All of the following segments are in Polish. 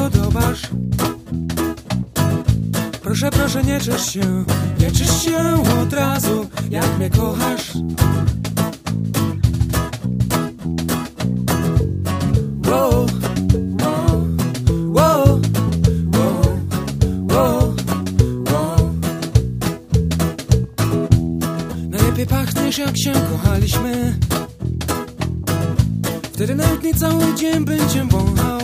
podobasz. Proszę, proszę, nie ciesz się od razu, jak mnie kochasz. Wow, wow, wow, wow, wow, wow. Najlepiej pachniesz, jak się kochaliśmy. Wtedy nawet nie cały dzień bym cię wąchał.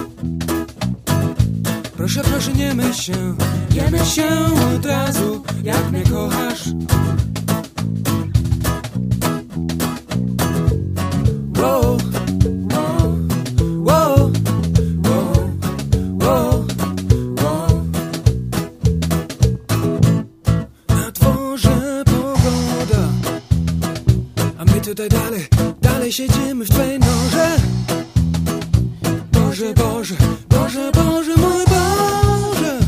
Proszę, proszę, nie myśl się od razu, jak mnie kochasz. Wow, wow, wow, wow, wow, wow. Na dworze pogoda, a my tutaj dalej siedzimy w twej norze. Boże, Boże, Boże, Boże, mój Boże.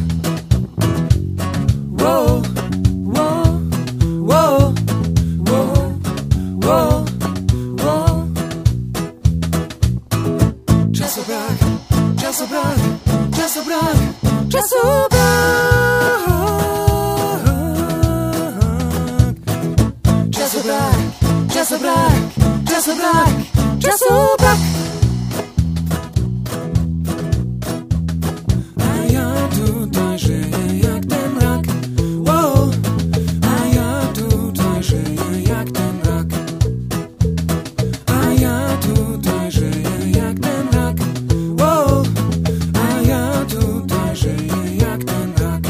Wow, wow, wow, wow, wow, wow. Czasu brak, czasu brak, czasu brak, czasu brak. Czasu brak, czasu brak, czasu brak, czasu brak. A ja tutaj żyję jak ten rak. Wow. A ja tutaj żyję jak ten rak. A ja tutaj żyję jak ten rak. Wow. A ja tutaj żyję jak ten rak.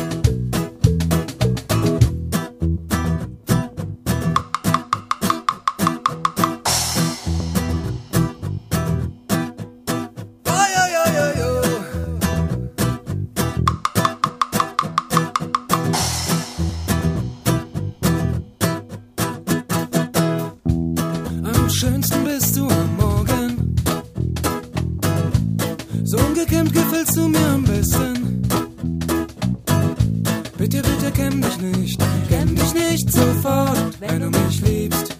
Am schönsten bist du am Morgen. So ungekämmt gefällst du mir am besten. Bitte, bitte kämm dich nicht sofort, wenn du mich liebst.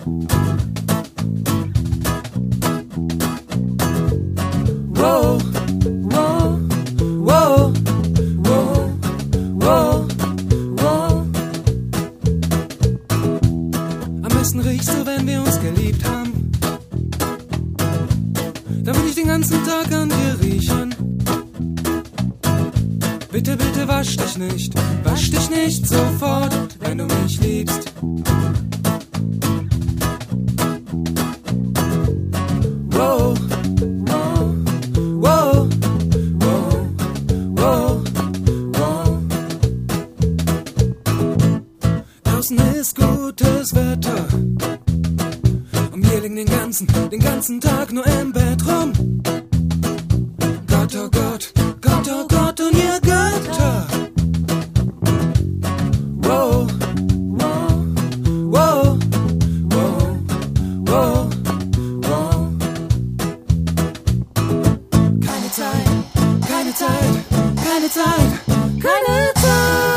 Wow, wow, wow, wow, wow, wow. Am besten riechst du, wenn wir uns geliebt haben. Dann will ich den ganzen Tag an dir riechen. Bitte, bitte wasch dich nicht sofort, wenn du mich liebst. Wow, wow, wow, wow, wow, wow. Draußen ist gutes Wetter. Und wir liegen den ganzen Tag nur im Bett rum. Gott, oh Gott, Gott, oh Gott und ihr Götter. Wow, wow, wow, wow, wow, wow. Keine Zeit, keine Zeit, keine Zeit, keine Zeit.